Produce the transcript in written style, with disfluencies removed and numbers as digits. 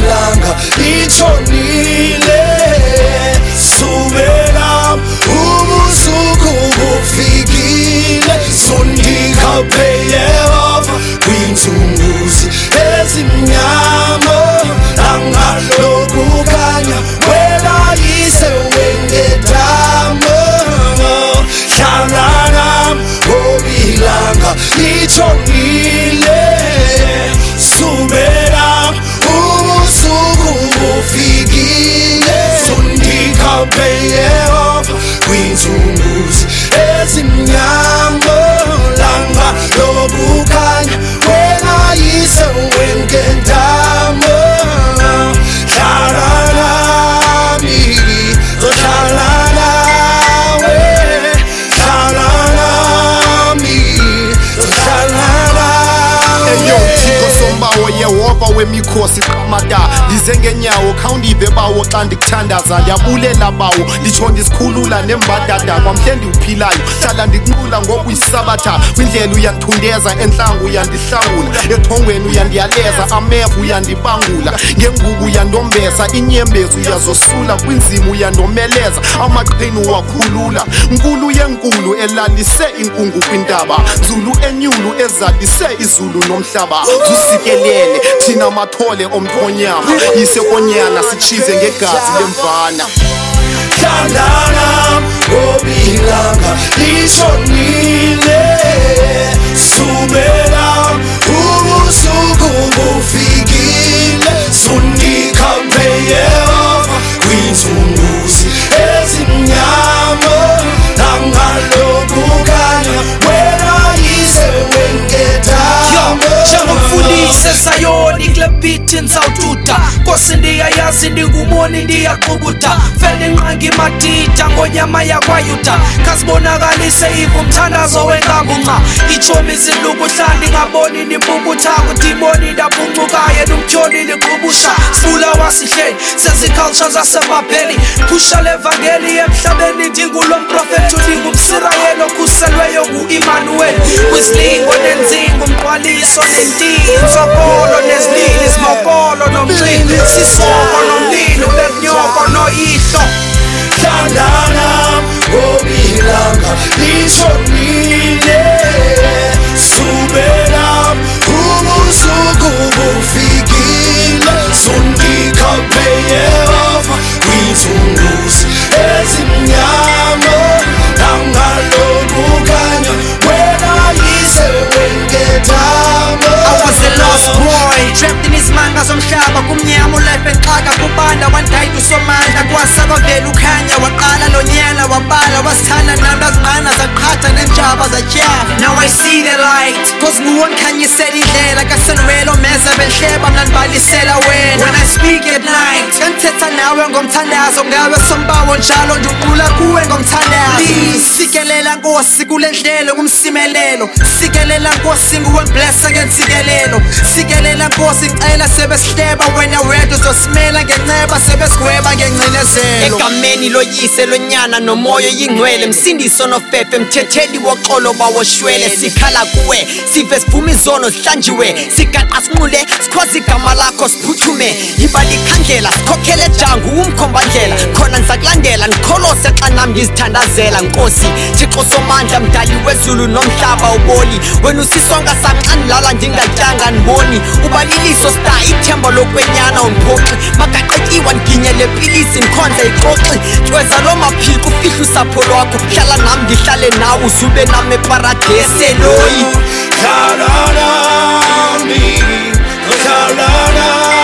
ilanga litshonile subelam ubusuku bufikile sundikhaphe Yehova kwinzunguzi ezimnyama angalokukhanya welayise wengedama hlanganam obilanga litshonile subelam ubusuku bufikile sundikhaphe Yehova kwinzunguzi ezimnyama langa lokukhanya welayise wengedama hlala nami zohlala nawe hlala nami zohlala nawe Thixo sombawo Yehova wemikhosi qamata ndize ngenyawo khawundive bawo xa ndikuthandaza ndiyabulela bawo nditsho ndisikhulula nembadada kwamhle ndiwuphilayo hlala ndikunqula ngokuyisabatha kwindlela uyandithundeza entlangu uyandihlangula ethongweni uyandiyaleza ameva uyandibangula ngengubo uyandombesa inyembezi uyazosula kwinzima uyandomeleza amaqhinu wakhulula nkulu yenkulu elalise inkungu kwintaba nzulu enyulu ezalise izulu nomhlaba usikelele thina mathole omthonyama yise konyana sitshize ngegazi lemvana hlanganam obilanga litshonile subelam ubusuku bufikile sundikhaphe Yehova kwinzunguzi ezimnyama angalokukhanya welayise wengedama njengomfundisi eSayoni kule beat nizawututa Nkosi ndiyayazi ndingumoni ndiyaqubutha vele nqangi matita ngonyama yakwayuta khasibonakalise ivu mthandazo wenkabunqa itshomi zilukuhlandi ngaboni nimbubutha kudimoni ndabuncukaye numtyholi liqubusha sifula wasihleli seziculture zasemabheni phusha levangeli emhlabeni ndingulo mprofethi ndingumsirayeli okhuselweyo ngu-Immanuel kwizilingo nenzingo umqwaliso nentinzo polo nezilili zimokolo nomxili sisoko nomlilo bekunyoko noyihlo hlanganam obilanga litshonile subelam ubusuku bufikile sundikhaphe Yehova kwinzunguzi ezimnyama angalokukhanya welayise wengedama I was a lost boy, trapped in isimanga somhlaba kumnyama ulife enxaka kubanda wandayida usomandla kwasaba vele ukhanya waqala lonyela wabala wasithanda nami azingqana zaqhatha nenjaba zatyala Now I see the light cause nguwe ngikhanyisela indlela kasenwelo meza benhleba mna ndibalisela wena When I speak at night ngithetha nawe ngomthandazo ngawe sombawo njalo ndiqula kuwe ngomthandazo sikelela Nkosi kule ndlela kumsimelelo sikelela Nkosi nguwe ngiblessa ngentsikelelo sikelela Nkosi cela sebesihleba wena wedwa uzosimela ngenceba sebesigweba ngengcinezelo egameni loyise lonyana nomoya yingcwele msindiso nofefe mthetheli woxolo bawoshwele sikhala kuwe sive sivuma izono zihlanjiwe sigaqa sinqule sikhwaza igama lakho siphuthume yiba likhandlela sikhokhele jangu umkhombandlela khona ndizakulandela ndikholose xa nami ngizithandazela Nkosi Thixo somandla mdali wezulu nomhlaba uboli wena usisonga sami xa ndilala ndingatyanga ndiboni ubaliliso star ithemba lokwenyana umphoxi makaqetyiwa ndiginyele pilisi ndikhonze ixoxi tyweza loo maphiko ufihle usapho lwakho hlala nam ndihlale nawe uzube nam eparadesi eloyi hlala nami hlala nami